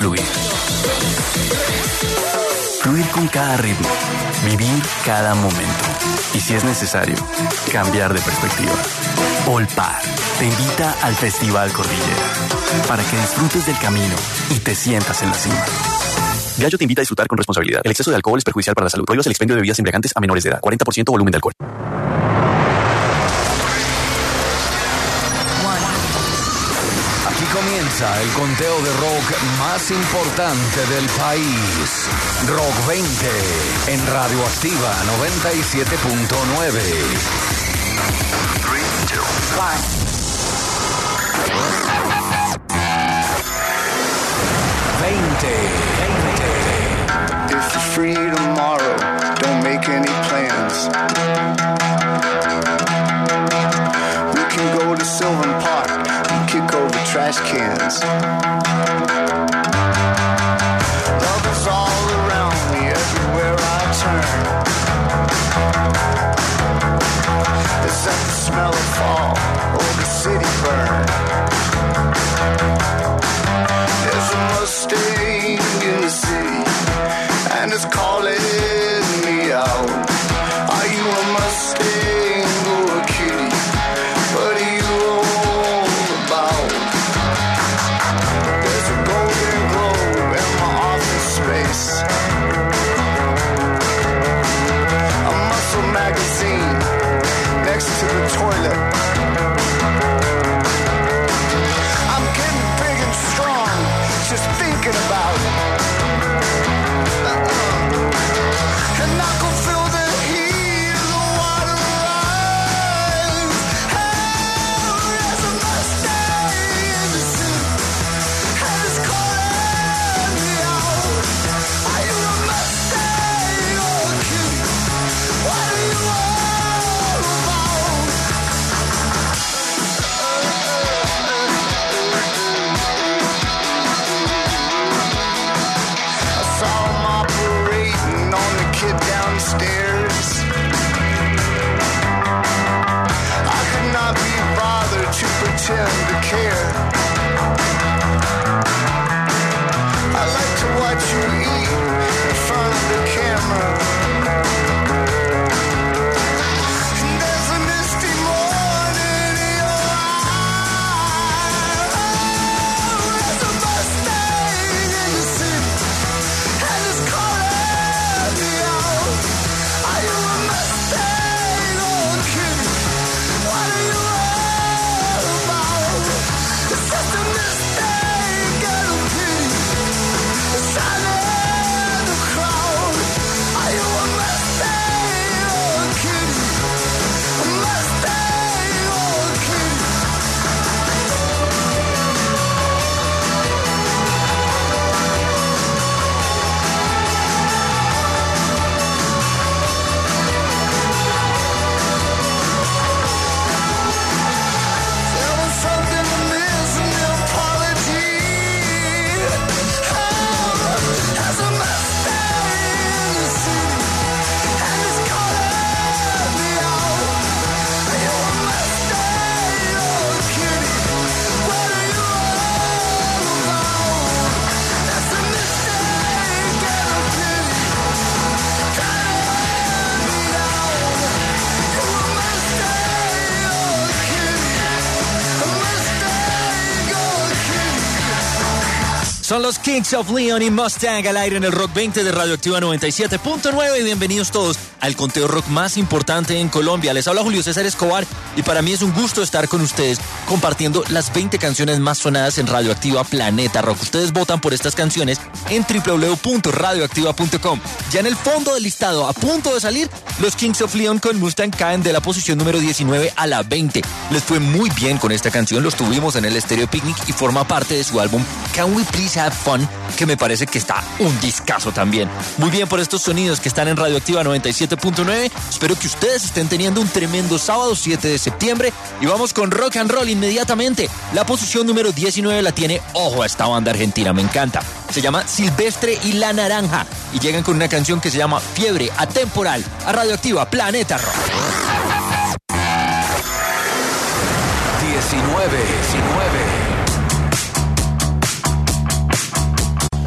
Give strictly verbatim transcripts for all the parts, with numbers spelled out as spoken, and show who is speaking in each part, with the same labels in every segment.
Speaker 1: fluir. Fluir con cada ritmo, vivir cada momento. Y si es necesario, cambiar de perspectiva. Olpar te invita al Festival Cordillera para que disfrutes del camino y te sientas en la cima. Diageo te invita a disfrutar con responsabilidad. El exceso de alcohol es perjudicial para la salud. Prohíbas el expendio de bebidas embriagantes a menores de edad. cuarenta por ciento volumen de alcohol.
Speaker 2: Aquí comienza el conteo de rock más importante del país. Rock veinte en Radioactiva noventa y siete punto nueve. veinte.
Speaker 3: If you're free tomorrow, don't make any plans. We can go to Sylvan Park and kick over trash cans. Love is all around me, everywhere I turn. Is that the smell of fall or the city burn? There's a Mustang in the city, and it's calling me out. Are you a Mustang or a kitty? What are you all about? There's a golden globe in my office space, a muscle magazine next to the toilet. I'm getting big and strong just thinking about it. And I can feel the heat of the water rise. Oh, there's a Mustang in the city, and it's calling me out. Are you a Mustang or a kitty? What are you all about? I saw him operating on the kid downstairs. I could not be bothered to pretend to care. I like to watch you eat in front of the camera. And there's a misty morning in your eyes. There's a Mustang in the city, and it's calling me out. Are you a Mustang or a kitty? What are you all about? It's just a mistake and a pity. It's shining in the crowd. Are you a Mustang or a kitty? A Mustang or a kitty? There was something amiss in the apology. Oh, there's a Mustang in the city, and it's calling me out. Are you a Mustang or a kitty? What are you all about? That's a mistake and a pity. Turning me down. You a Mustang or a kitty? A Mustang or a kitty?
Speaker 4: Son los Kings of Leon y Mustang al aire en el Rock veinte de Radioactiva noventa y siete punto nueve y bienvenidos todos al conteo rock más importante en Colombia. Les habla Julio César Escobar y para mí es un gusto estar con ustedes compartiendo las veinte canciones más sonadas en Radioactiva Planeta Rock. Ustedes votan por estas canciones en doble u doble u doble u punto radioactiva punto com. Ya en el fondo del listado, a punto de salir, los Kings of Leon con Mustang caen de la posición número diecinueve a la veinte. Les fue muy bien con esta canción, los tuvimos en el Stereo Picnic y forma parte de su álbum Can We Please Have Fun, que me parece que está un discazo también. Muy bien por estos sonidos que están en Radioactiva noventa y siete punto nueve. Espero que ustedes estén teniendo un tremendo sábado siete de septiembre y vamos con rock and roll inmediatamente. La posición número diecinueve la tiene, ojo a esta banda argentina, me encanta. Se llama Silvestre y la Naranja y llegan con una canción que se llama Fiebre Atemporal a Radioactiva Planeta Rock.
Speaker 2: diecinueve, diecinueve.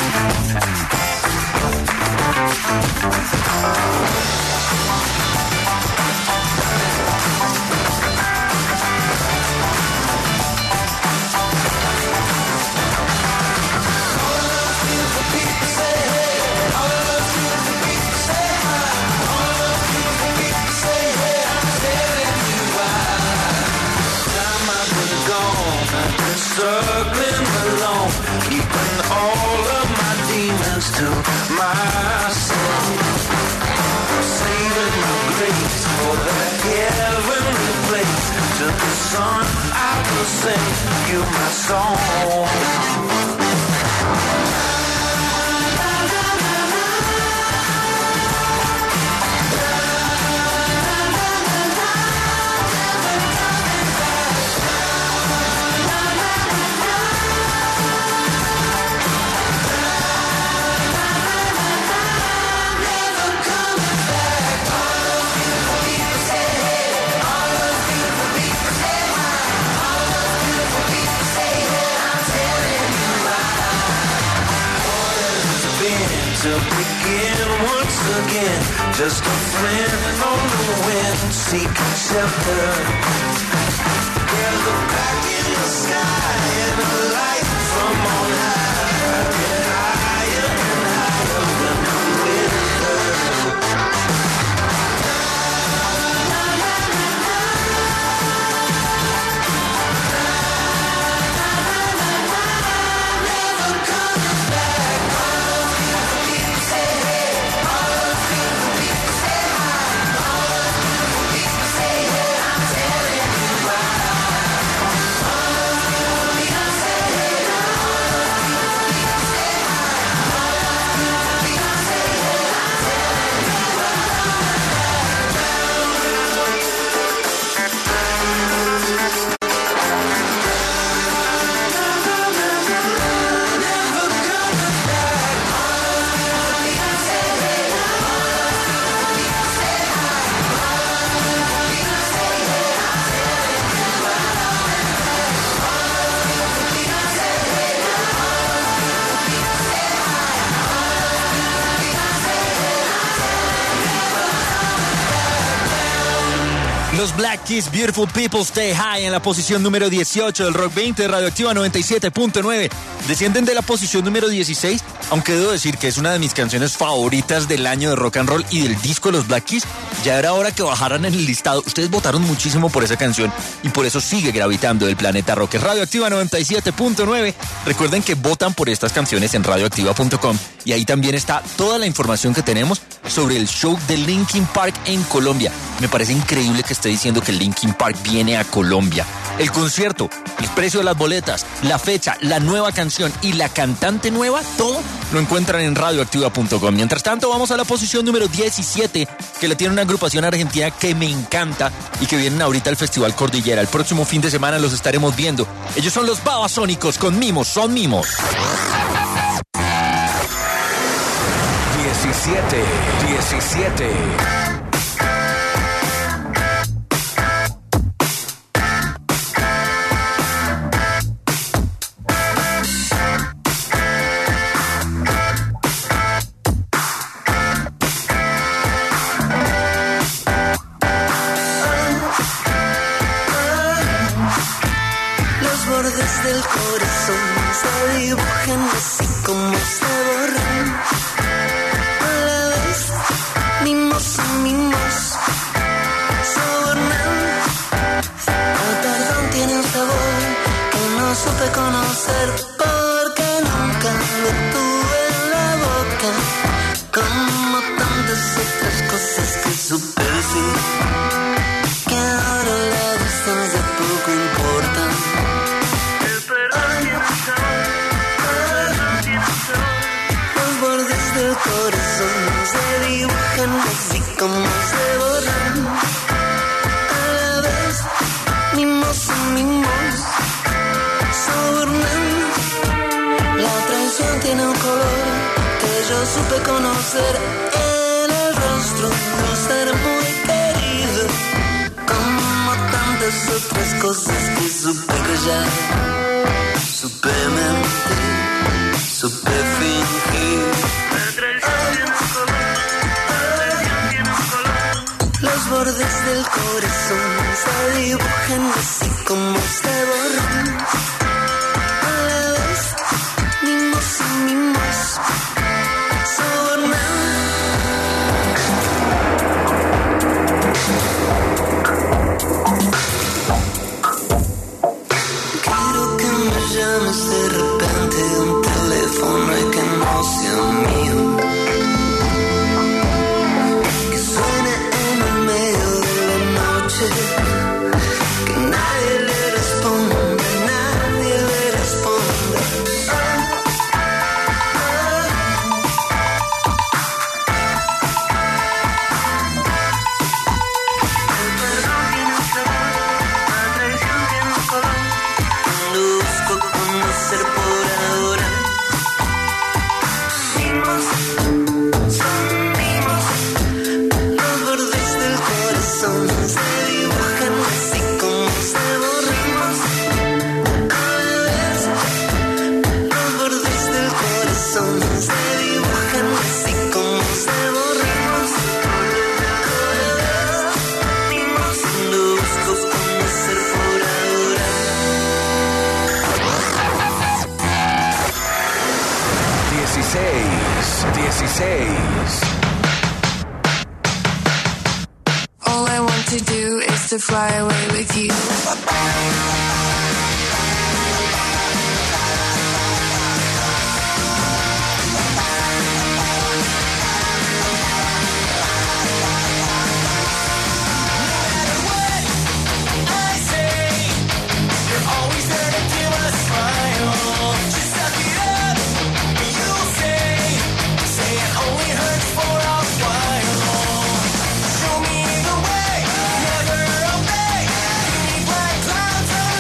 Speaker 3: Circling alone, keeping all of my demons to myself, saving my grace for that heavenly place. To the sun I will sing you my song. To begin once again, just a friend on the wind, seeking shelter. There's a crack in the sky and a light from on high, get higher and higher when the wind
Speaker 4: Los Black Keys, Beautiful People, Stay High en la posición número dieciocho del Rock veinte de Radioactiva noventa y siete punto nueve. Descienden de la posición número dieciséis, aunque debo decir que es una de mis canciones favoritas del año de rock and roll y del disco de los Black Keys. Ya era hora que bajaran en el listado. Ustedes votaron muchísimo por esa canción y por eso sigue gravitando el planeta rock. Es Radioactiva noventa y siete punto nueve. Recuerden que votan por estas canciones en radioactiva punto com y ahí también está toda la información que tenemos sobre el show de Linkin Park en Colombia. Me parece increíble que esté diciendo que Linkin Park viene a Colombia. El concierto, el precio de las boletas, la fecha, la nueva canción y la cantante nueva, todo lo encuentran en radioactiva punto com. Mientras tanto, vamos a la posición número diecisiete, que le tiene una agrupación argentina que me encanta y que vienen ahorita al Festival Cordillera. El próximo fin de semana los estaremos viendo. Ellos son los Babasónicos con Mimos, son Mimos.
Speaker 2: diecisiete, diecisiete.
Speaker 3: Del corazón se dibujan así como se borran. A la vez, mimos y mimos sobornan. El perdón tiene un sabor que no supe conocer porque nunca lo tuve en la boca. Como tantas otras cosas que supe decir, que ahora la distancia poco importa. El corazón se dibujan así como se borran. A la vez, mimos y mimos sobornan. La traición tiene un color que yo supe conocer en el rostro de un ser muy querido. Como tantas otras cosas que supe callar, supe mentir, supe fingir. dibujan así como se borran. A la vez, mimos y mimos sobornan. Quiero que me llames de repente a un teléfono y que no sea mío. Que suene en el medio de la noche. Que nadie le responda, nadie le responda. El perdón tiene sabor, la traición tiene color. No busco conocer por ahora. Mimos, son mimos. Los bordes del corazón se dibujan así como se borramos. A la vez, los bordes del corazón se dibujan así como se borramos. A la vez, mimos. No busco conocer por ahora.
Speaker 2: dieciséis, dieciséis.
Speaker 5: All I want to do is to fly away with you.
Speaker 3: Show me the way, never obey. Any black clouds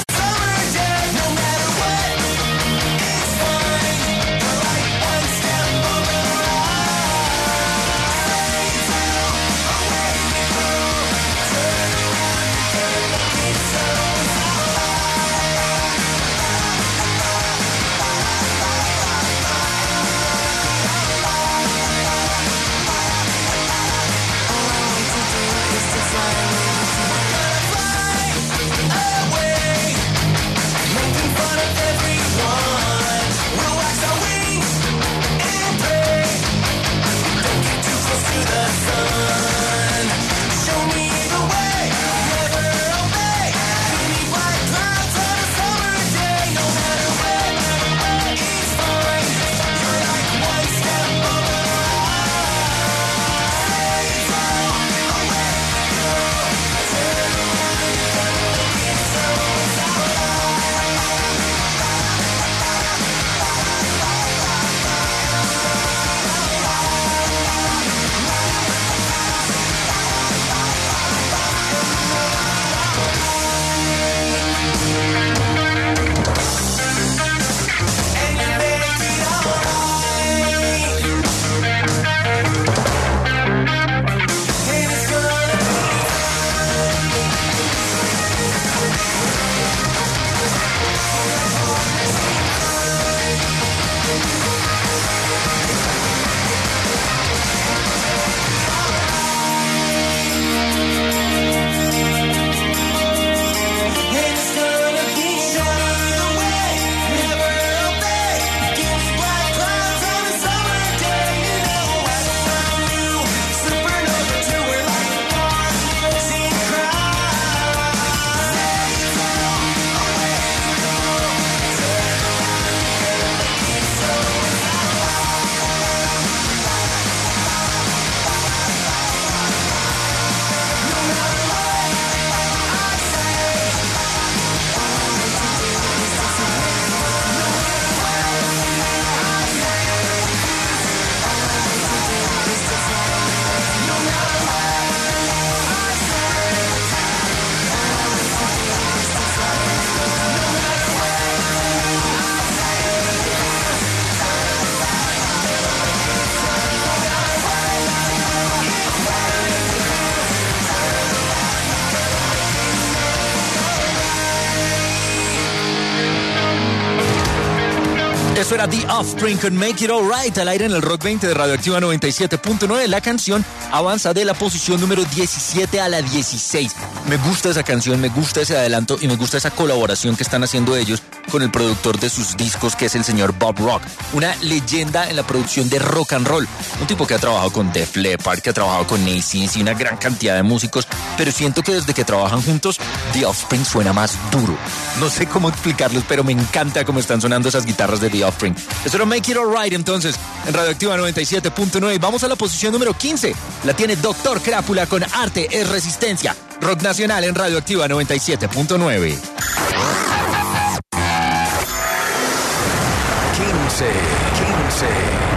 Speaker 4: Eso era The Offspring con Make It Alright al aire en el Rock veinte de Radioactiva noventa y siete punto nueve. La canción avanza de la posición número diecisiete a la dieciséis. Me gusta esa canción, me gusta ese adelanto y me gusta esa colaboración que están haciendo ellos con el productor de sus discos, que es el señor Bob Rock. Una leyenda en la producción de rock and roll. Un tipo que ha trabajado con Def Leppard, que ha trabajado con A C D C y una gran cantidad de músicos, pero siento que desde que trabajan juntos, The Offspring suena más duro. No sé cómo explicarlos, pero me encanta cómo están sonando esas guitarras de The Offspring. Eso era Make It Alright, entonces, en Radioactiva noventa y siete punto nueve. Vamos a la posición número quince. La tiene Doctor Crápula con Arte es Resistencia. Rock Nacional en Radioactiva noventa y siete punto nueve.
Speaker 2: quince, quince.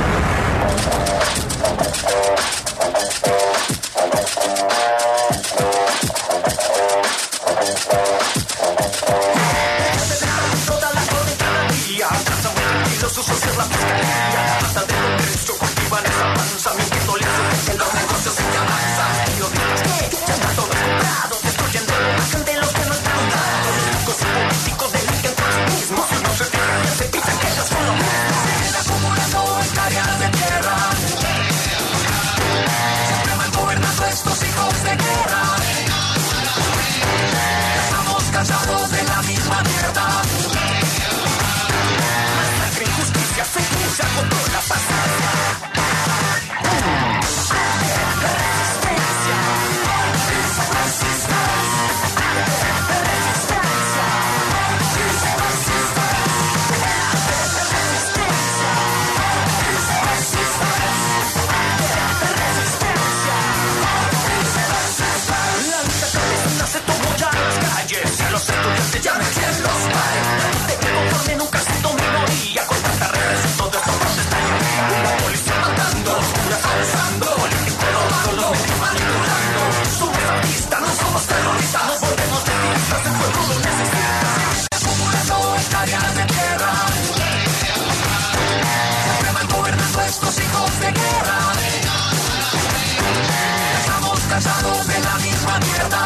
Speaker 3: Cansados de la misma mierda. Masacre, injusticia, se puso con la pasada. Resistencia, resistencia, los estudiantes ya me quieren los pares. De que conforme nunca ha sido minoría. Con tanta represión todo esto no se está llevando. La policía matando, los curas abusando. Políticos robando, los medios manipulando. Somos artistas, no somos terroristas. Nos volvemos de tiristas, el pueblo lo necesita. Acumulando hectáreas de tierra. Siempre van gobernando estos hijos de guerra. Estamos cansados de la misma mierda.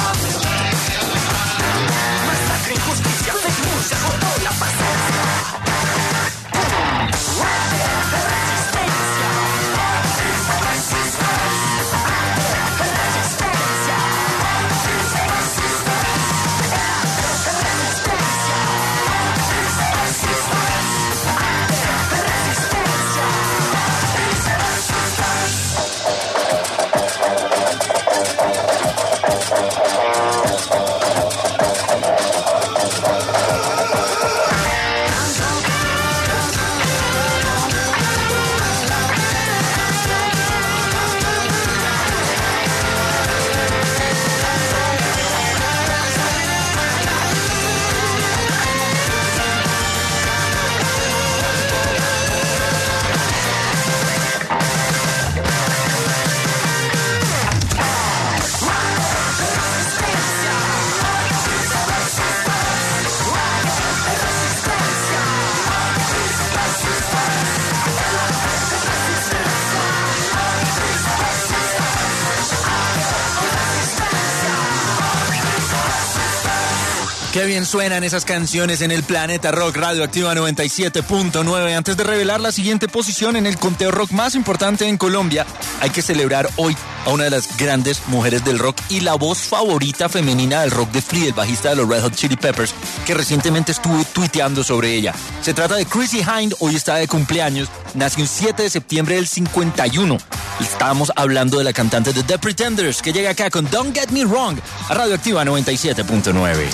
Speaker 3: Injusticia, fake news, se agotó la paciencia. Resistencia, resistencia, resistencia,
Speaker 4: Qué bien suenan esas canciones en el Planeta Rock. Radioactiva noventa y siete punto nueve. Antes de revelar la siguiente posición en el conteo rock más importante en Colombia, hay que celebrar hoy a una de las grandes mujeres del rock y la voz favorita femenina del rock de Flea, el bajista de los Red Hot Chili Peppers, que recientemente estuvo tuiteando sobre ella. Se trata de Chrissie Hynde, hoy está de cumpleaños, nació el siete de septiembre del cincuenta y uno. Estábamos hablando de la cantante de The Pretenders, que llega acá con Don't Get Me Wrong a Radioactiva noventa y siete punto nueve.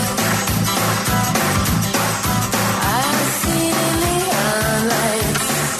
Speaker 5: I see neon lights.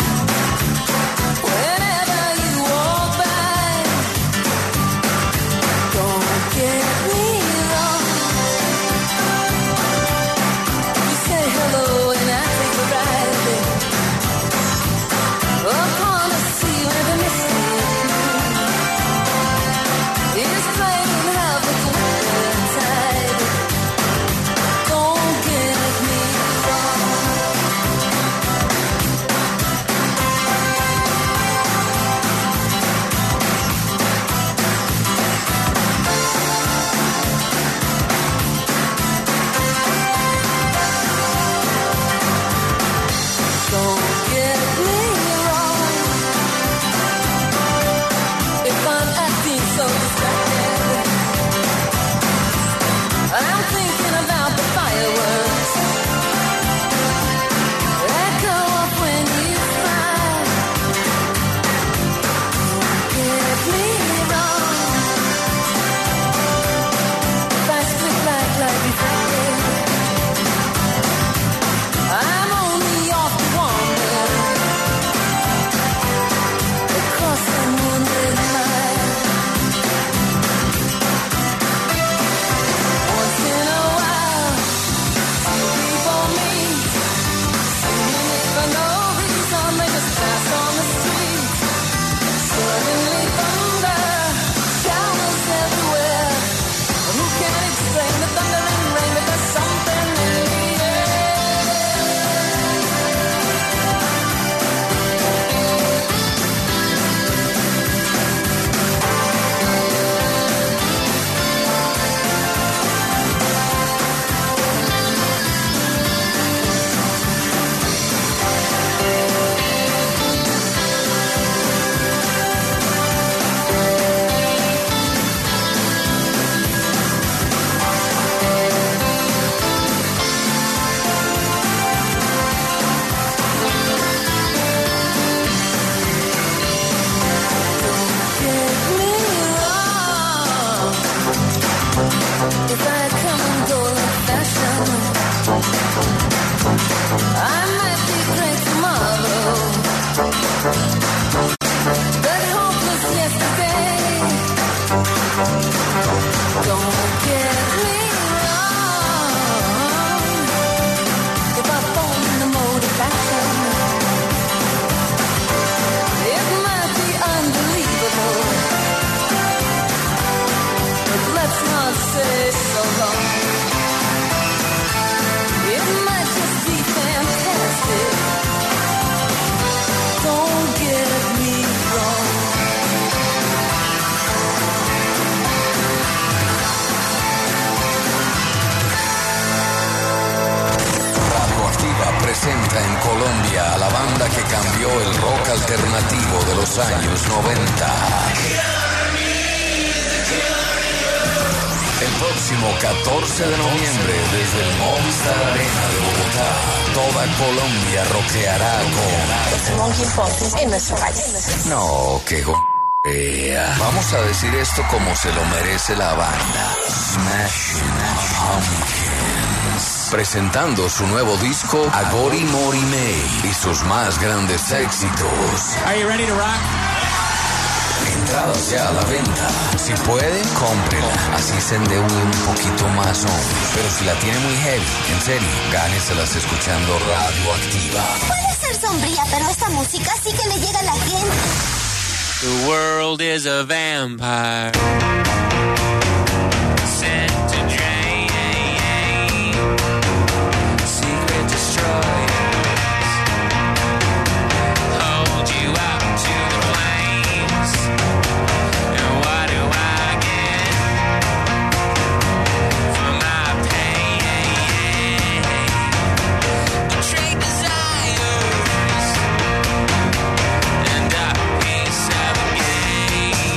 Speaker 2: vivió el rock alternativo de los años noventa. El próximo catorce de noviembre, desde el Movistar Arena de Bogotá, toda Colombia rockeará con
Speaker 6: Monkeypox en nuestro país.
Speaker 2: No, qué go... Vamos a decir esto como se lo merece la banda. Smashing Pumpkins. Presentando su nuevo disco, Agori Mori May, y sus más grandes éxitos.
Speaker 7: Are you ready to rock?
Speaker 2: Entradas ya a la venta. Si puede, cómprela. Así se endeude un poquito más, hombre. Pero si la tiene muy heavy, en serio, gáneselas escuchando Radioactiva.
Speaker 8: Puede ser sombría, pero esta música sí que le llega a la gente.
Speaker 9: The world is a vampire. Sent to drain. Secret destroyers. Hold you up to the flames. And what do I get for my pain? Betrayed desires. And a piece of a game.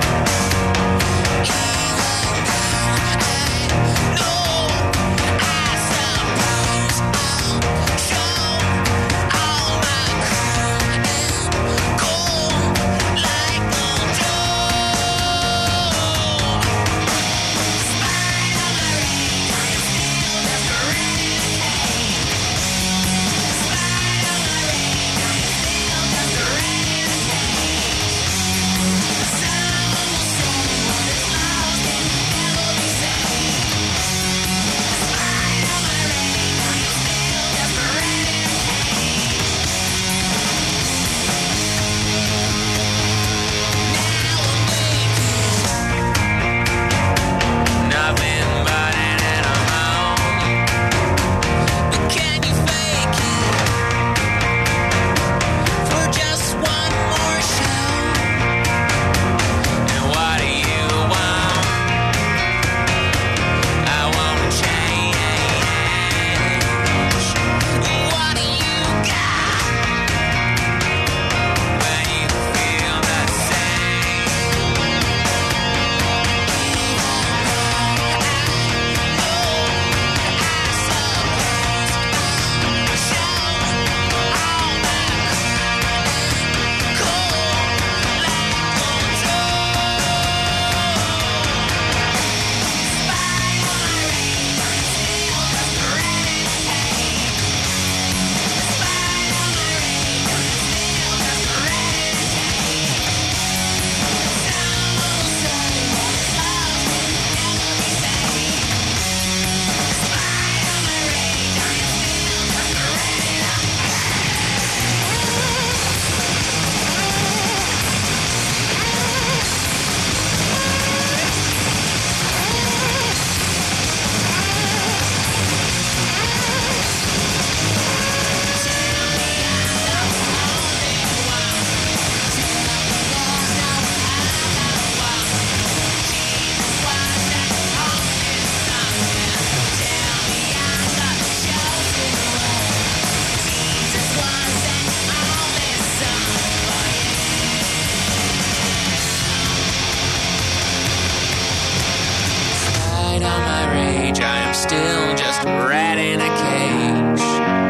Speaker 9: still just a rat in a cage.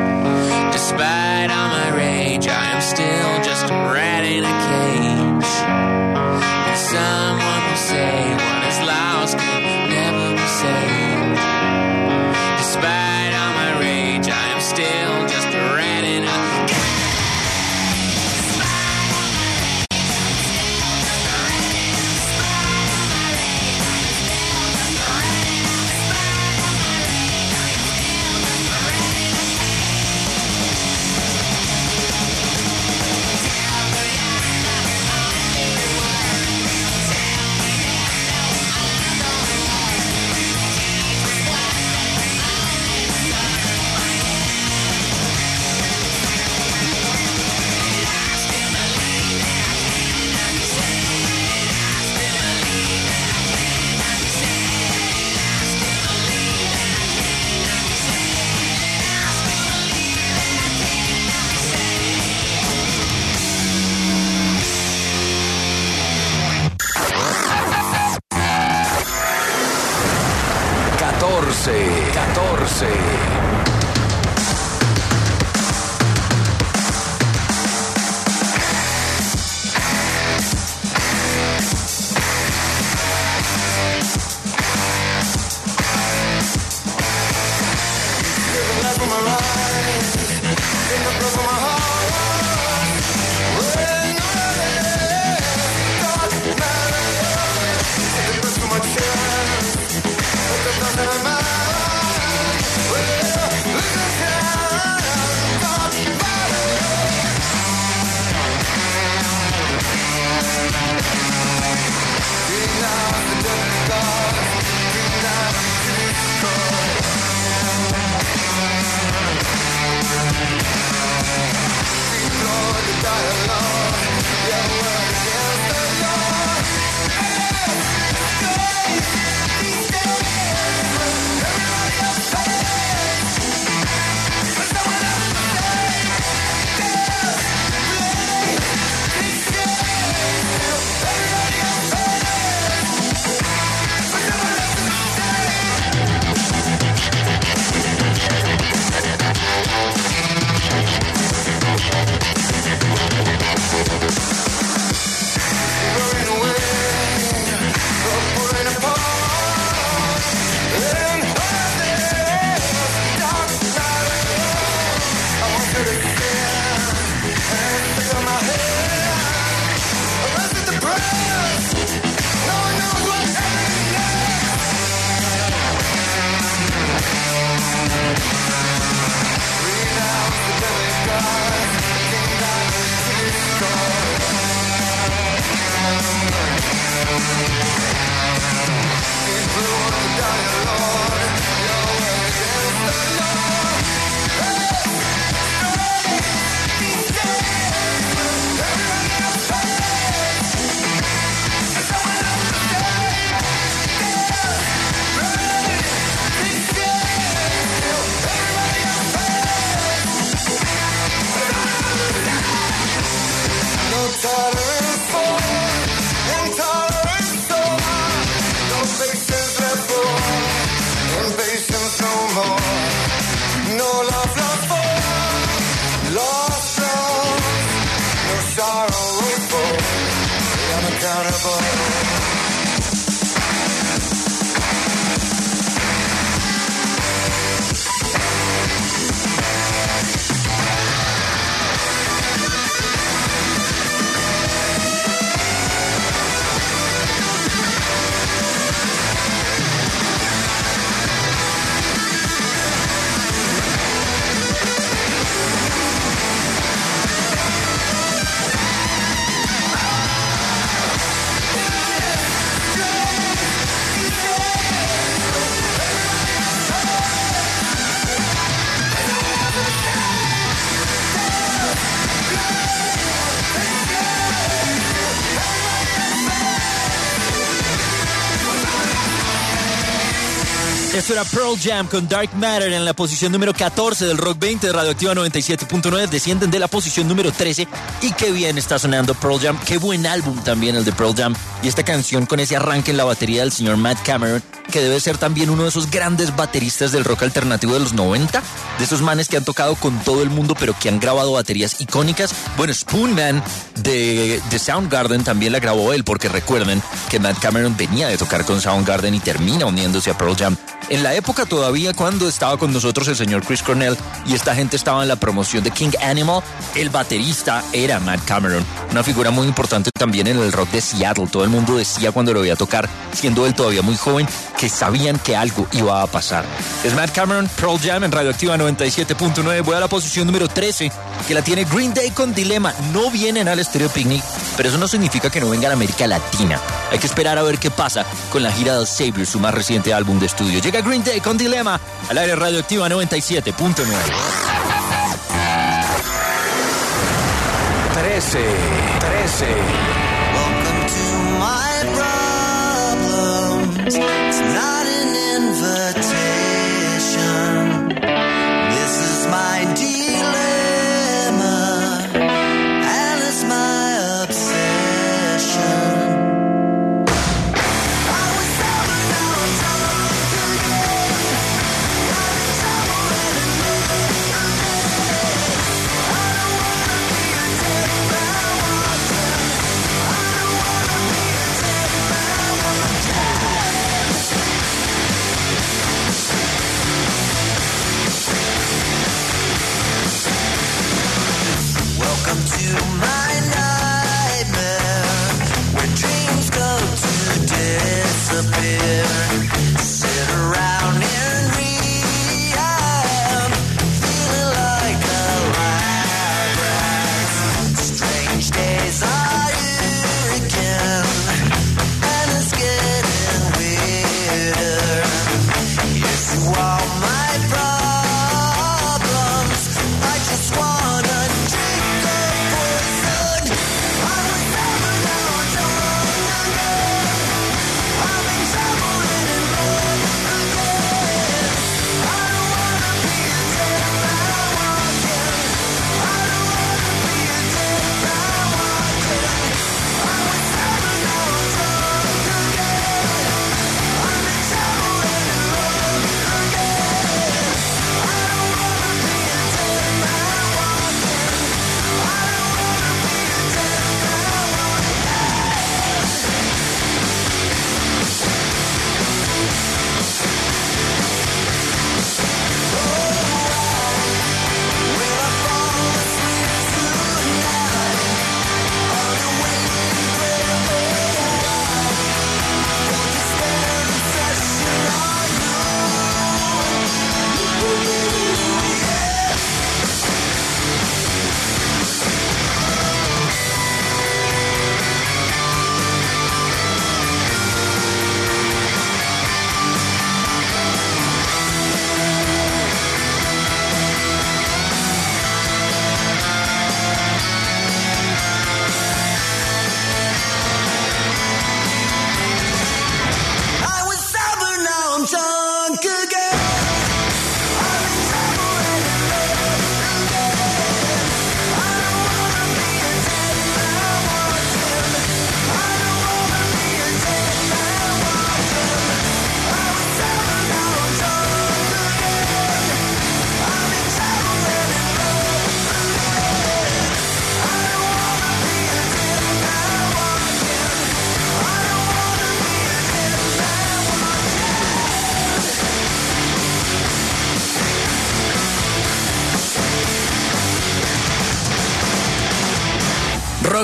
Speaker 9: Despite all my rage, I am still just a rat in a cage. And someone will say what is lost can never be saved. Despite all my rage, I am still just a rat in a cage.
Speaker 3: Down Tolerance for intolerance, so no patience left for impatience no more. No love lost for lost love, no sorrow for the unaccountable.
Speaker 4: Esto era Pearl Jam con Dark Matter en la posición número catorce del Rock veinte de Radioactiva noventa y siete punto nueve. Descienden de la posición número trece. Y qué bien está sonando Pearl Jam. Qué buen álbum también el de Pearl Jam. Y esta canción con ese arranque en la batería del señor Matt Cameron, que debe ser también uno de esos grandes bateristas del rock alternativo de los noventa. De esos manes que han tocado con todo el mundo, pero que han grabado baterías icónicas. Bueno, Spoonman de, de Soundgarden también la grabó él, porque recuerden que Matt Cameron venía de tocar con Soundgarden y termina uniéndose a Pearl Jam. En la época todavía cuando estaba con nosotros el señor Chris Cornell y esta gente estaba en la promoción de King Animal, el baterista era Matt Cameron, una figura muy importante también en el rock de Seattle. Todo el mundo decía cuando lo veía tocar, siendo él todavía muy joven, que sabían que algo iba a pasar. Es Matt Cameron, Pearl Jam en Radioactiva noventa y siete punto nueve. Voy a la posición número trece, que la tiene Green Day con Dilema. No vienen al Stereo Picnic, pero eso no significa que no vengan a América Latina. Hay que esperar a ver qué pasa con la gira del Savior, su más reciente álbum de estudio. Llega Green Day con Dilema al aire Radioactiva noventa y siete punto nueve.
Speaker 2: trece, trece.
Speaker 3: Welcome to my problems. It's not an invitation. This is my dilemma, and it's my obsession. I was sober, now I'm drunk again. I'm in trouble and in love again. I don't wanna be a ten pound watcher. I don't wanna be a ten pound watcher.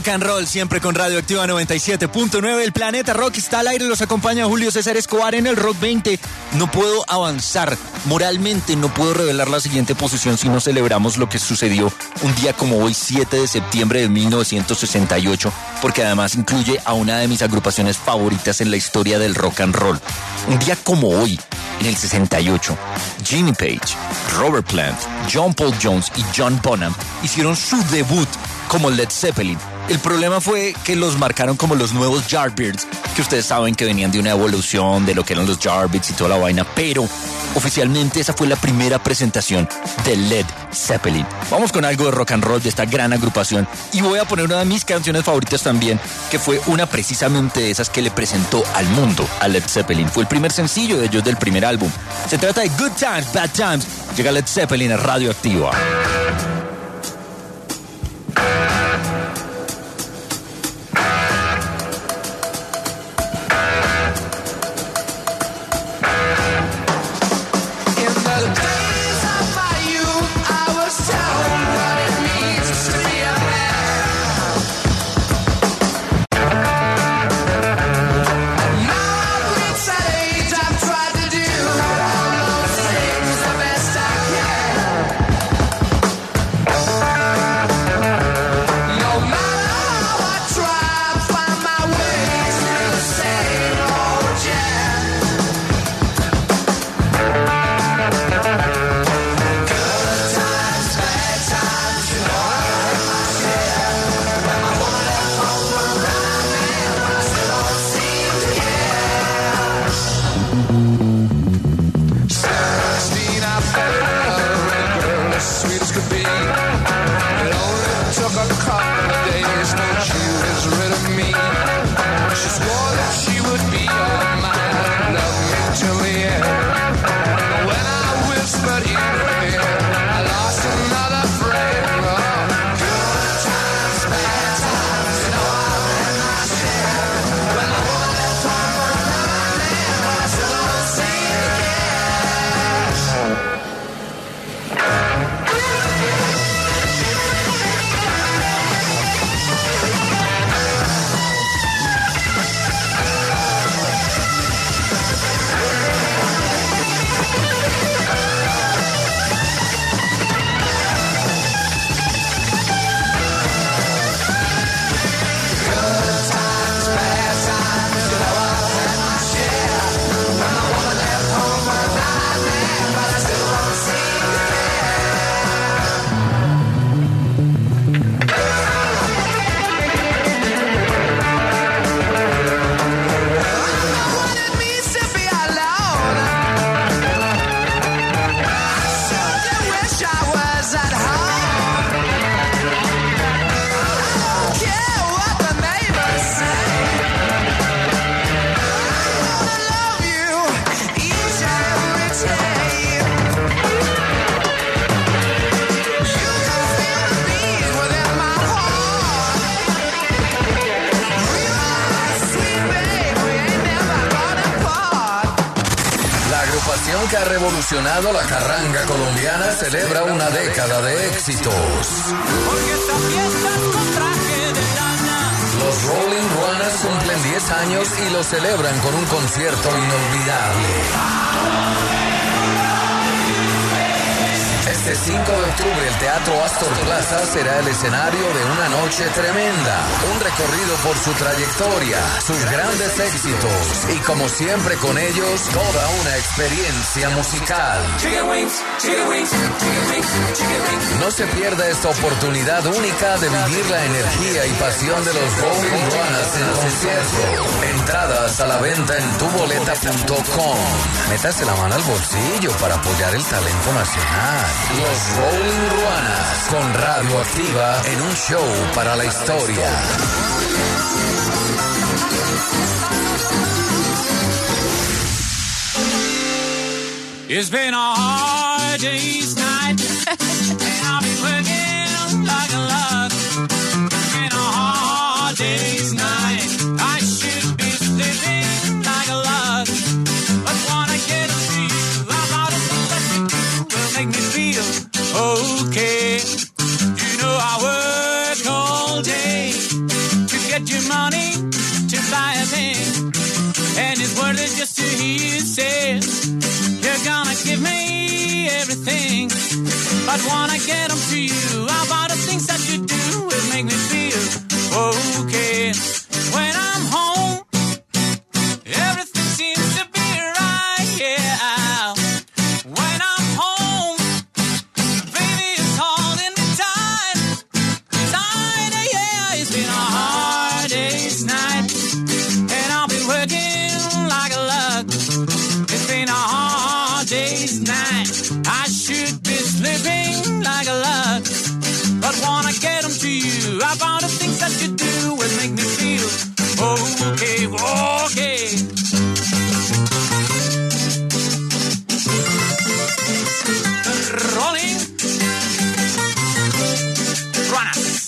Speaker 4: rock and roll, siempre con Radioactiva noventa y siete punto nueve. El planeta rock está al aire, los acompaña Julio César Escobar en el Rock veinte. No puedo avanzar, moralmente no puedo revelar la siguiente posición si no celebramos lo que sucedió un día como hoy, siete de septiembre de mil novecientos sesenta y ocho, porque además incluye a una de mis agrupaciones favoritas en la historia del rock and roll. Un día como hoy, en el sesenta y ocho, Jimmy Page, Robert Plant, John Paul Jones y John Bonham hicieron su debut como Led Zeppelin. El problema fue que los marcaron como los nuevos Yardbirds, que ustedes saben que venían de una evolución de lo que eran los Yardbirds y toda la vaina, pero oficialmente esa fue la primera presentación de Led Zeppelin. Vamos con algo de rock and roll de esta gran agrupación y voy a poner una de mis canciones favoritas también, que fue una precisamente de esas que le presentó al mundo a Led Zeppelin. Fue el primer sencillo de ellos del primer álbum. Se trata de Good Times, Bad Times. Llega Led Zeppelin a Radioactiva.
Speaker 2: Que ha revolucionado la carranga colombiana celebra una década de éxitos. Los Rolling Runners cumplen diez años y lo celebran con un concierto inolvidable. Este cinco de octubre el Teatro Astor Plaza será el escenario de una noche tremenda, un recorrido por su trayectoria, sus grandes éxitos y como siempre con ellos toda una experiencia musical. No se pierda esta oportunidad única de vivir la energía y pasión de los Rolling Runners en concierto. Entradas a la venta en tu boleta punto com. Métase la mano al bolsillo para apoyar el talento nacional. Los Rolling Runners con Radioactiva en un show para la historia.
Speaker 7: It's been a hard day's night, and I've been working like a log. It's been a hard day's night, I should be sleeping like a log. But when I get to see you, I'm out of the will make me feel okay. You know I work all day, hard day's night, and I'll be working like a lug. It's been a hard day's night. I should be sleeping like a lug, but wanna get them to you. About the things that you do will make me feel okay, okay. Rolling. Runners.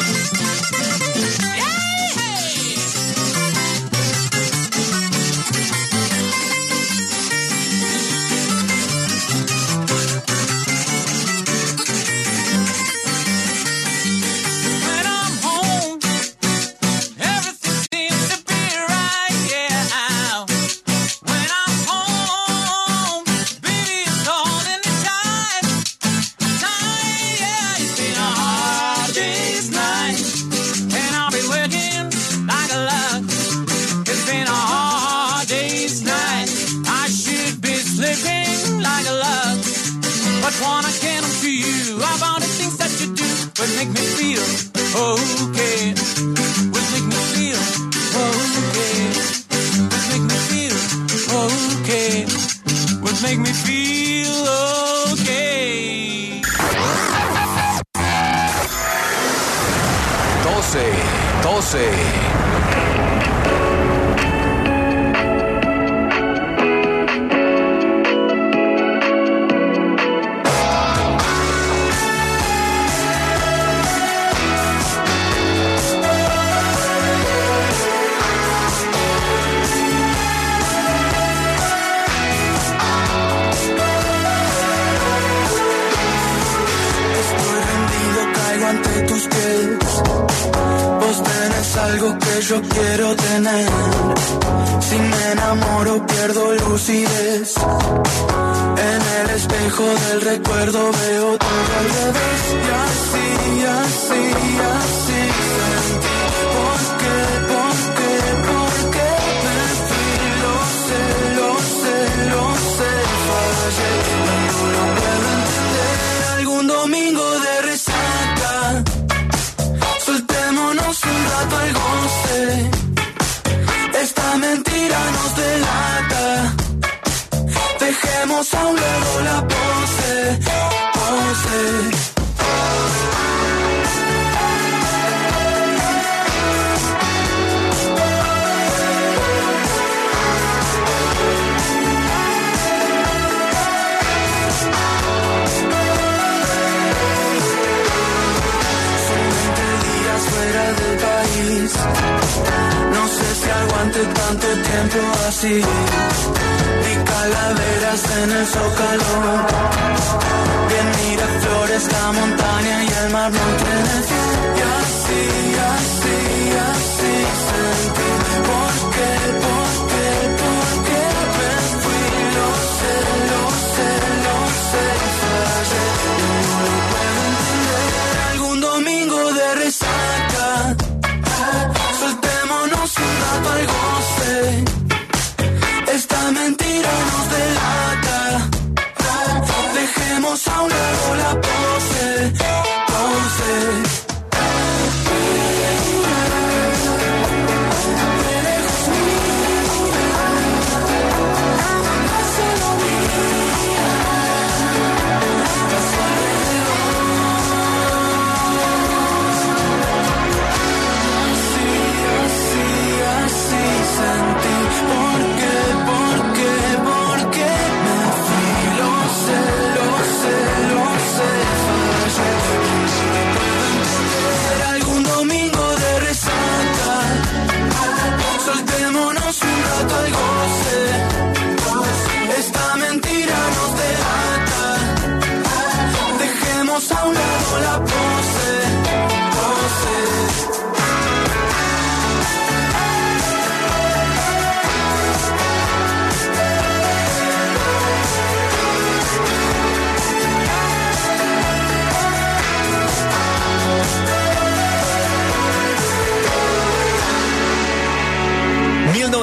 Speaker 7: When I'm home, everything seems to be right, yeah. When I'm home, baby, it's all in the time. Time, yeah, it's been a hard day's night, and I'll be working like a lug. It's been a hard day's night. I should be sleeping like a lug, but wanna get them to you. About the things that you do would make me feel okay. Would make me feel okay. Would make me feel okay. Would make me feel okay.
Speaker 2: doce, doce.
Speaker 3: Estoy rendido, caigo ante tus pies. Vos tenés algo que yo quiero tener. Si me enamoro pierdo lucidez. En el espejo del recuerdo veo todo al revés. Y así, así, así sentí. ¿Por qué, por qué, por qué me fui? Lo sé, lo sé, lo sé. Fallé, no lo puedo entender. Algún domingo de resaca, soltémonos un rato al goce. Esta mentira nos delata. Dejemos a un lado la pose, pose. Fuera del país, no sé si aguante tanto tiempo así. Vi calaveras en el zócalo, bien mira flores, la montaña y el mar no tiene fin. Y así, así, así sentí. ¿Por qué, por qué, por qué me fui? Lo sé, lo sé, lo sé. Fallé, no lo puedo entender. Algún domingo de resaca, soltémonos un rato al goce. Esta mentira nos delata. Dejemos a un lado la pose, pose.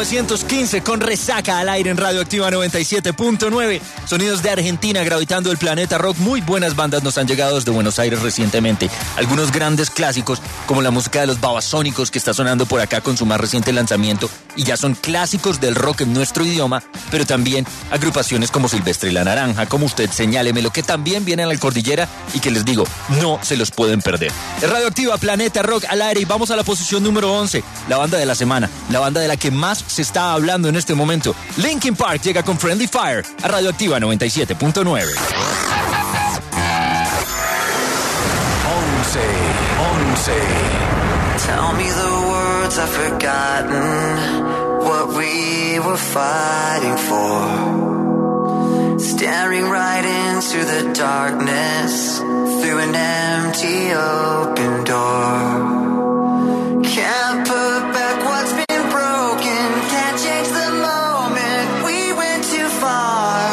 Speaker 4: novecientos quince con Resaca al aire en Radioactiva noventa y siete punto nueve. Sonidos de Argentina gravitando el planeta rock. Muy buenas bandas nos han llegado desde Buenos Aires recientemente. Algunos grandes clásicos como la música de los Babasónicos que está sonando por acá con su más reciente lanzamiento y ya son clásicos del rock en nuestro idioma, pero también agrupaciones como Silvestre y la Naranja, como usted señálemelo, que también vienen a la cordillera y que les digo, no se los pueden perder. Es Radioactiva, Planeta Rock al aire y vamos a la posición número once, la banda de la semana, la banda de la que más se está hablando en este momento. Linkin Park llega con Friendly Fire a Radioactiva noventa y siete punto nueve.
Speaker 2: once, once.
Speaker 3: Tell me the words I've forgotten, what we were fighting for. Staring right into the darkness, through an empty open door. Can't put back what's been broken, can't change the moment, we went too far.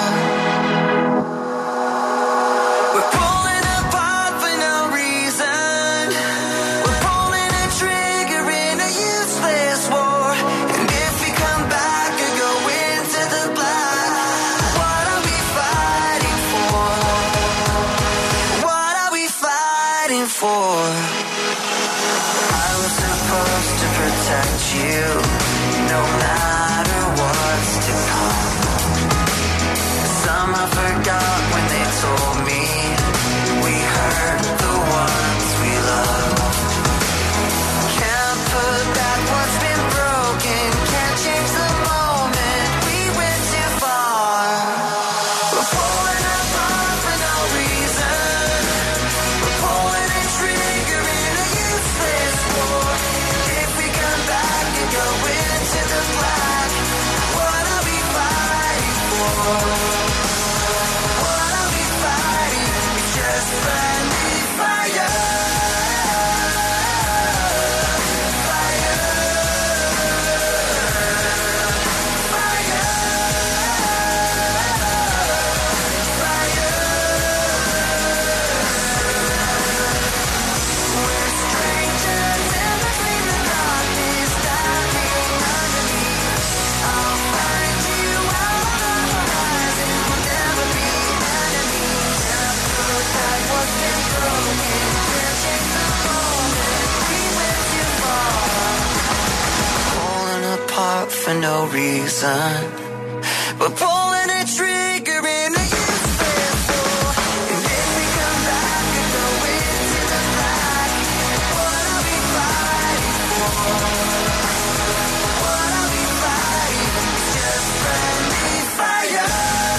Speaker 3: We're pulling apart for no reason, we're pulling a trigger in a useless war. And if we come back and go into the black, what are we fighting for? What are we fighting for? I was supposed to protect you, no matter what's to come. Somehow forgot when they told me we hurt the ones we love. Can't put back what's been broken, can't change the moment, we went too far. We're pulling apart for no reason, we're pulling a trigger in a useless war. If we come back and go into the black, what are we fighting for? What are we fighting? It's just friendly fire. We're strangers in between the darkness, standing underneath. I'll find you out on the horizon, we'll never be enemies. Can't put back what's been broken, can't change the moment, we went too far. Pulling apart for no reason, we're pulling a trigger in a useless war. And if we come back and go into the black, what are we fighting for? What are we fighting? It's just friendly fire.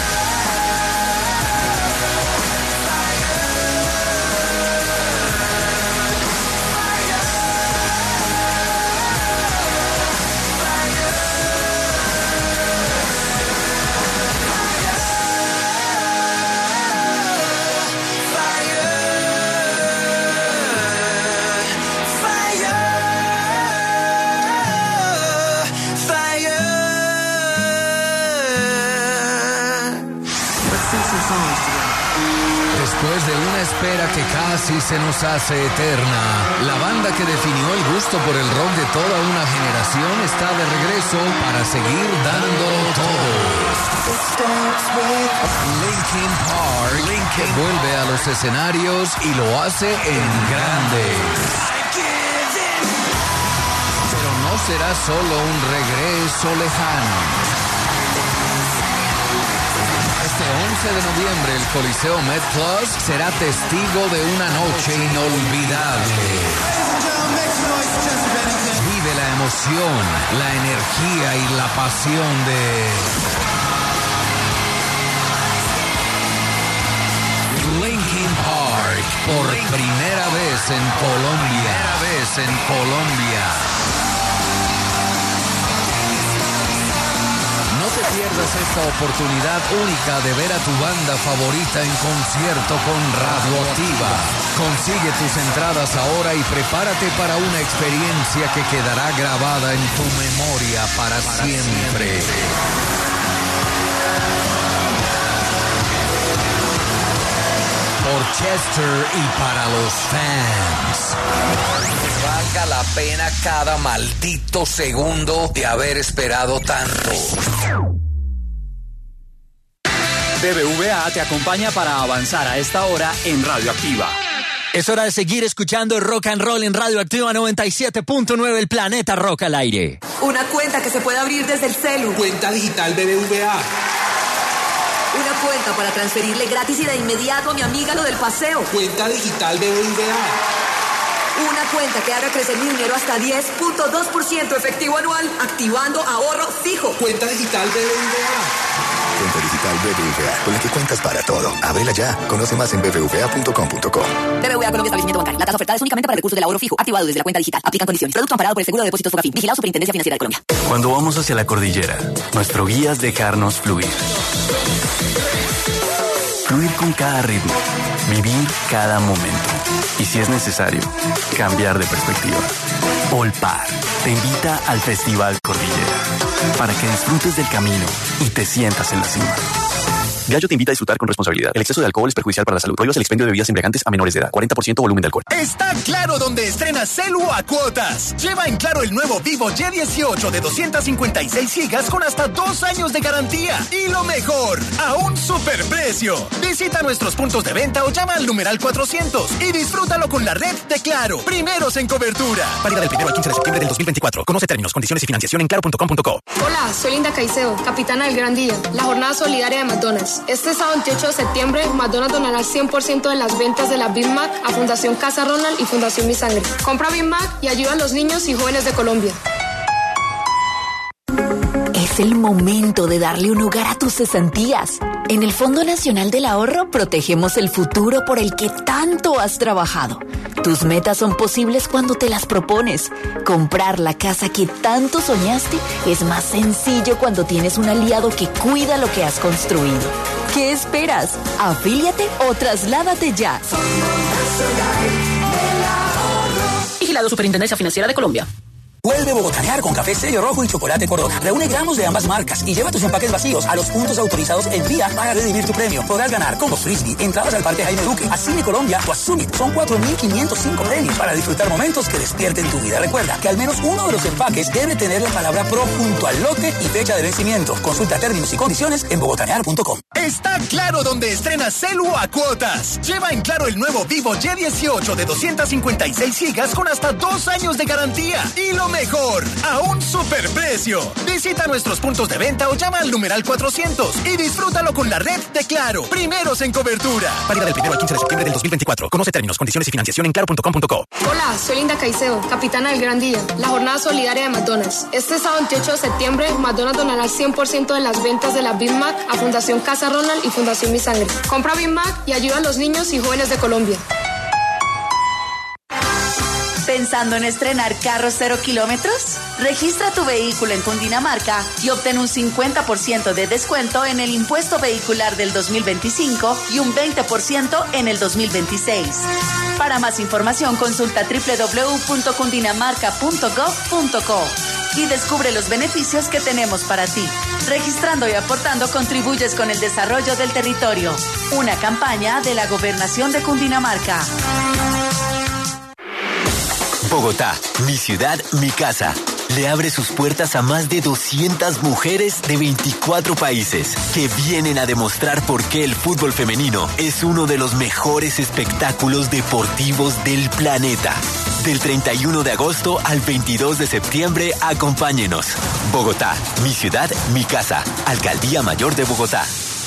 Speaker 2: Después de una espera que casi se nos hace eterna, la banda que definió el gusto por el rock de toda una generación está de regreso para seguir dándolo todo. Linkin Park, Linkin vuelve a los escenarios y lo hace en grande. Pero no será solo un regreso lejano. Este once de noviembre el Coliseo MedPlus será testigo de una noche inolvidable. Vive la emoción, la energía y la pasión de Linkin Park por primera vez en Colombia. Primera vez en Colombia. No te pierdas esta oportunidad única de ver a tu banda favorita en concierto con Radioactiva. Consigue tus entradas ahora y prepárate para una experiencia que quedará grabada en tu memoria para, para siempre. siempre. por Chester y para los fans. Valga la pena cada maldito segundo de haber esperado tanto.
Speaker 10: B B V A te acompaña para avanzar a esta hora en Radioactiva.
Speaker 4: Es hora de seguir escuchando Rock and Roll en Radioactiva noventa y siete punto nueve, el planeta rock al aire.
Speaker 11: Una cuenta que se puede abrir desde el celu.
Speaker 12: Cuenta digital B B V A.
Speaker 11: Una cuenta para transferirle gratis y de inmediato a mi amiga lo del paseo.
Speaker 12: Cuenta digital B B V A.
Speaker 11: Una cuenta que haga crecer mi dinero hasta diez punto dos por ciento efectivo anual, activando ahorro fijo.
Speaker 12: Cuenta digital B B V A.
Speaker 13: Cuenta digital B B V A, con la que cuentas para todo. Ábrela ya. Conoce más en b b v a punto com punto co.
Speaker 11: B B V A Colombia Establecimiento Bancario. La tasa ofertada es únicamente para recursos del ahorro fijo, activado desde la cuenta digital. Aplican condiciones. Producto amparado por el Seguro de Depósitos Fogafín. Vigilado Superintendencia Financiera de Colombia.
Speaker 1: Cuando vamos hacia la cordillera, nuestro guía es dejarnos fluir. Fluir con cada ritmo. Vivir cada momento. Y si es necesario, cambiar de perspectiva. Olpar te invita al Festival Cordillera para que disfrutes del camino y te sientas en la cima.
Speaker 14: Gallo te invita a disfrutar con responsabilidad. El exceso de alcohol es perjudicial para la salud. Prohíbas el expendio de bebidas embriagantes a menores de edad. cuarenta por ciento volumen de alcohol.
Speaker 15: Está claro donde estrena Celu a cuotas. Lleva en Claro el nuevo Vivo Y dieciocho de doscientos cincuenta y seis gigas con hasta dos años de garantía. Y lo mejor, a un superprecio. Visita nuestros puntos de venta o llama al numeral cuatrocientos y disfrútalo con la red de Claro. Primeros en cobertura. Válida del primero al quince de septiembre del dos mil veinticuatro. Conoce términos, condiciones y financiación en claro punto com punto co.
Speaker 16: Hola, soy Linda Caicedo, capitana del Gran Día, la jornada solidaria de McDonald's. Este sábado veintiocho de septiembre, McDonald's donará el cien por ciento de las ventas de la Big Mac a Fundación Casa Ronald y Fundación Mi Sangre. Compra Big Mac y ayuda a los niños y jóvenes de Colombia.
Speaker 17: Es el momento de darle un hogar a tus cesantías. En el Fondo Nacional del Ahorro protegemos el futuro por el que tanto has trabajado. Tus metas son posibles cuando te las propones. Comprar la casa que tanto soñaste es más sencillo cuando tienes un aliado que cuida lo que has construido. ¿Qué esperas? Afíliate o trasládate ya.
Speaker 11: Vigilado Superintendencia Financiera de Colombia.
Speaker 18: Vuelve a bogotanear con café sello rojo y chocolate Corona. Reúne gramos de ambas marcas y lleva tus empaques vacíos a los puntos autorizados en vía para redimir tu premio. Podrás ganar como frisbee, entradas al Parque Jaime Duque, a Cine Colombia o a Summit. Son cuatro mil quinientos cinco premios para disfrutar momentos que despierten tu vida. Recuerda que al menos uno de los empaques debe tener la palabra pro junto al lote y fecha de vencimiento. Consulta términos y condiciones en bogotanear punto com.
Speaker 15: Está claro donde estrena Celu a cuotas. Lleva en Claro el nuevo Vivo Y dieciocho de doscientos cincuenta y seis gigas con hasta dos años de garantía. Y lo mejor, a un superprecio. Visita nuestros puntos de venta o llama al numeral cuatrocientos y disfrútalo con la red de Claro. Primeros en cobertura. Válida del primero al quince de septiembre del dos mil veinticuatro. Conoce términos, condiciones y financiación en claro punto com punto co.
Speaker 16: Hola, soy Linda Caicedo, capitana del Gran Día, la jornada solidaria de McDonald's. Este sábado veintiocho de septiembre, McDonald's donará el cien por ciento de las ventas de la Big Mac a Fundación Casa Ronald y Fundación Mi Sangre. Compra Big Mac y ayuda a los niños y jóvenes de Colombia.
Speaker 17: ¿Pensando en estrenar carros cero kilómetros? Registra tu vehículo en Cundinamarca y obtén un cincuenta por ciento de descuento en el impuesto vehicular del dos mil veinticinco y un veinte por ciento en el dos mil veintiséis. Para más información, consulta doble u doble u doble u punto cundinamarca punto gov punto co y descubre los beneficios que tenemos para ti. Registrando y aportando contribuyes con el desarrollo del territorio. Una campaña de la Gobernación de Cundinamarca.
Speaker 19: Bogotá, mi ciudad, mi casa. Le abre sus puertas a más de doscientas mujeres de veinticuatro países que vienen a demostrar por qué el fútbol femenino es uno de los mejores espectáculos deportivos del planeta. Del treinta y uno de agosto al veintidós de septiembre, acompáñenos. Bogotá, mi ciudad, mi casa. Alcaldía Mayor de Bogotá.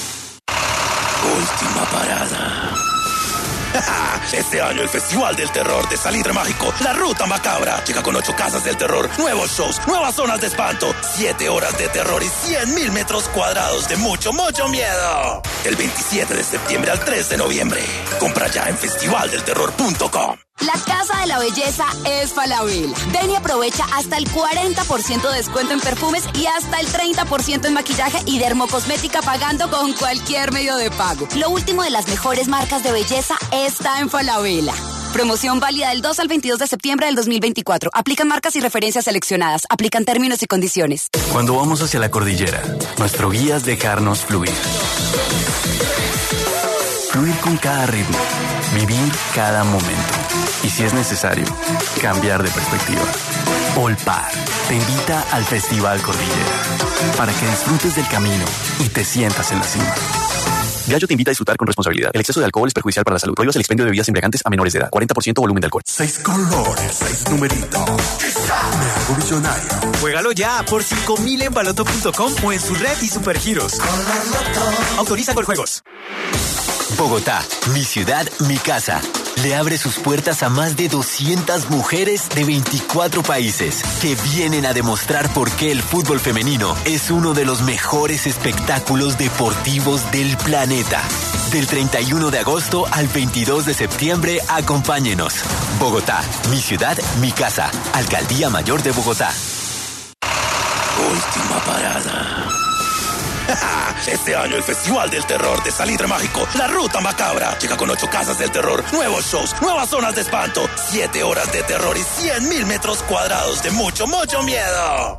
Speaker 20: Última parada. Este año el Festival del Terror de Salitre Mágico, La Ruta Macabra, llega con ocho casas del terror, nuevos shows, nuevas zonas de espanto, siete horas de terror y cien mil metros cuadrados de mucho, mucho miedo. Del veintisiete de septiembre al tres de noviembre. Compra ya en festival del terror punto com.
Speaker 17: La Casa de la Belleza es Falabella. Ven y aprovecha hasta el cuarenta por ciento de descuento en perfumes y hasta el treinta por ciento en maquillaje y dermocosmética pagando con cualquier medio de pago. Lo último de las mejores marcas de belleza está en Falabella. Promoción válida del dos al veintidós de septiembre del dos mil veinticuatro. Aplican marcas y referencias seleccionadas. Aplican términos y condiciones.
Speaker 1: Cuando vamos hacia la cordillera, nuestro guía es dejarnos fluir. Fluir Fluir con cada ritmo, vivir cada momento. Y si es necesario, cambiar de perspectiva. Olpar te invita al Festival Cordillera para que disfrutes del camino y te sientas en la cima.
Speaker 14: Gallo te invita a disfrutar con responsabilidad. El exceso de alcohol es perjudicial para la salud. Prohíbas el expendio de bebidas embriagantes a menores de edad. cuarenta por ciento volumen de alcohol.
Speaker 21: Seis colores, seis numeritos. Me hago millonario.
Speaker 22: Juégalo ya por cinco mil en baloto punto com o en su red y supergiros. Autoriza con juegos.
Speaker 19: Bogotá, mi ciudad, mi casa. Le abre sus puertas a más de doscientas mujeres de veinticuatro países que vienen a demostrar por qué el fútbol femenino es uno de los mejores espectáculos deportivos del planeta. Del treinta y uno de agosto al veintidós de septiembre, acompáñenos. Bogotá, mi ciudad, mi casa. Alcaldía Mayor de Bogotá.
Speaker 20: Última parada. Este año el Festival del Terror de Salitre Mágico, La Ruta Macabra, llega con ocho casas del terror, nuevos shows, nuevas zonas de espanto, siete horas de terror y cien mil metros cuadrados de mucho, mucho miedo.